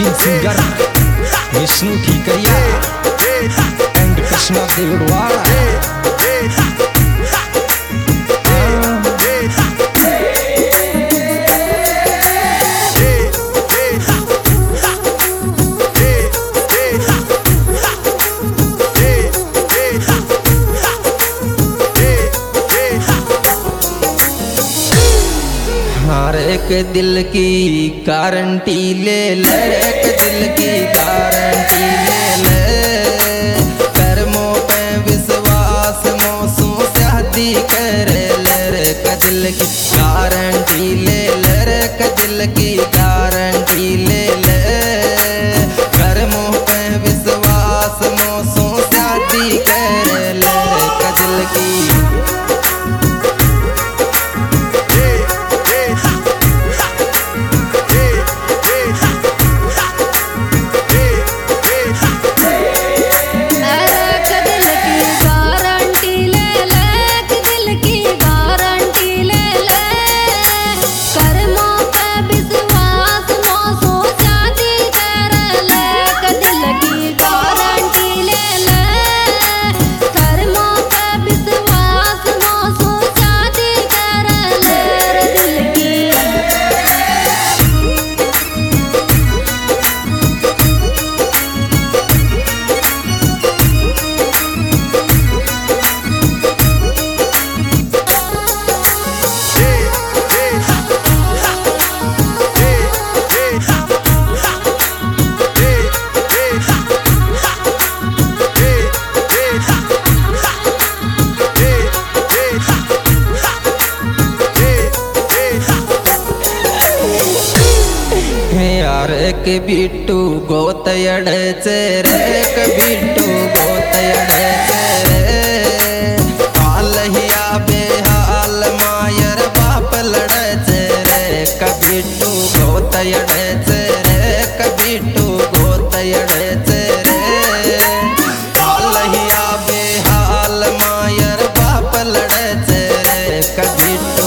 Legend singer Vishnu Thikariya and Krishna Devadwada. हर एक दिल की गारंटी ले ले, एक दिल की गारंटी ले ले, कर्मों पे विश्वास मौसू शादी कर ले रे, दिल की गारंटी ले ले रे, दिल की गारंटी ले ले, कर्मों पे विश्वास मौसू शादी कर ले रे, दिल की। के बिट्टू गोतयड़ चेरे के बिट्टू गोतयड़ चेरे, हाल हिया बेहाल मायर बाप लड़ चेरे, के बिट्टू गोतयड़ चेरे, के बिट्टू गोतयड़ चेरे, हाल हिया बेहाल मायर बाप लड़ चेरे, के बिट्टू।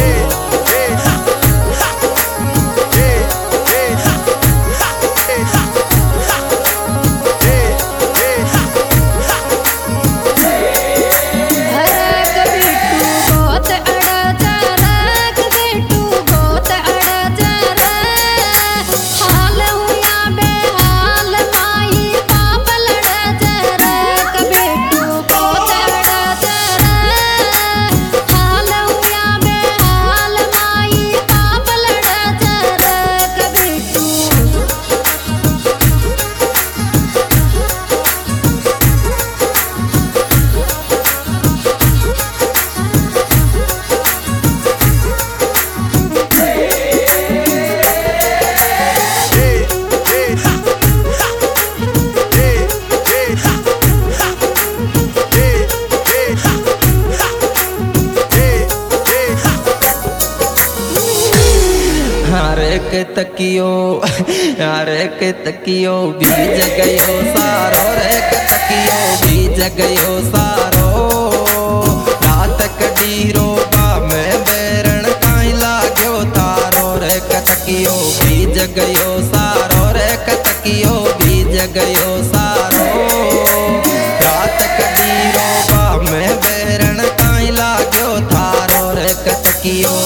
हरे के तकियो बीज गयो सारो, रे के तकियो बीज गयो सारो, रात कडीरो बा में बेरण काई लाग्यो तारो, रे के तकियो बीज गयो सारो, रे के तकियो बीज गयो सारो, रात कडीरो बा में बेरण काई लाग्यो तारो, रे के तकियो।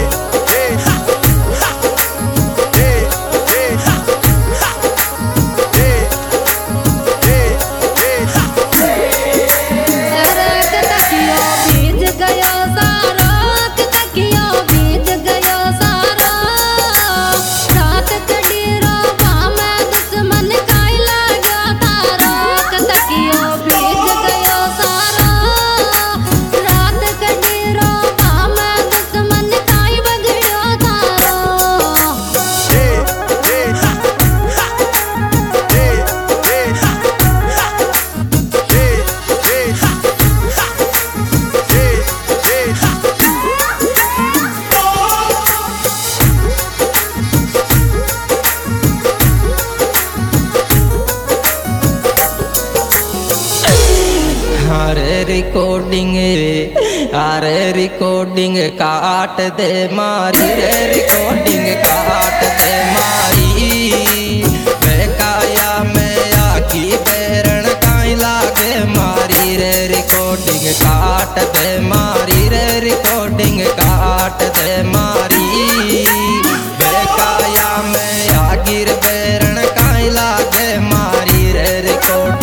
अरे रिकॉर्डिंग काट दे मारी रे, रिकॉर्डिंग काट दे मारी, बेकाया में आकी बैरण काई लागे मारी रे रिकॉर्डिंग काट दे मारी रे रिकॉर्डिंग काट दे मारी बेकाया में आगिर बैरण काई लागे मारी रे रिकॉर्डिंग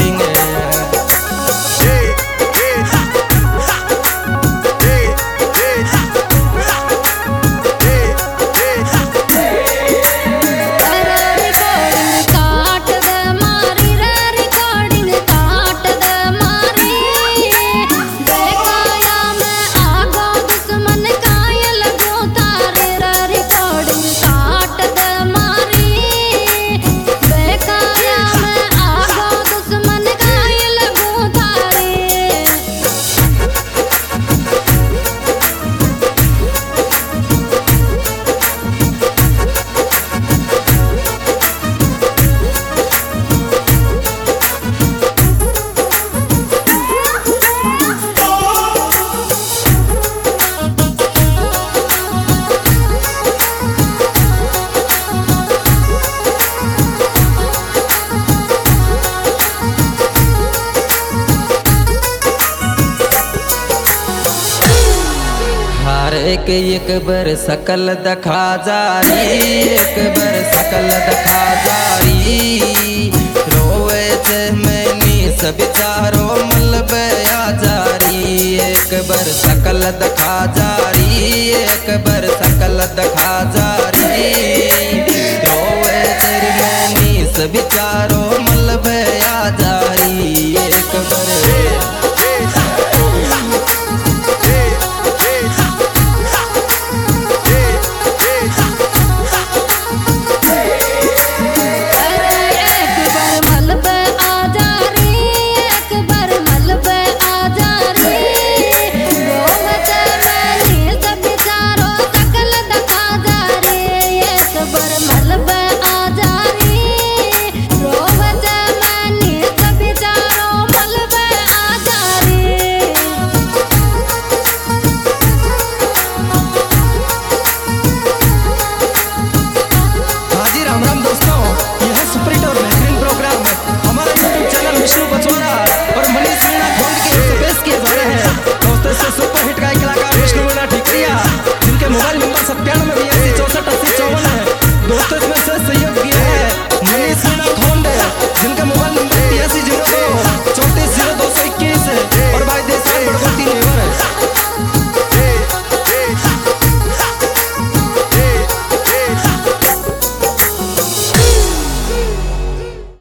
एक बार सकल दखा जारी एक बार सकल दखा जारी रोवे चे मैनी सब चारो मलबया जारी एक बार सकल दखा जारी एक बार सकल दखा जारी रोवे चे मैनी सब चारो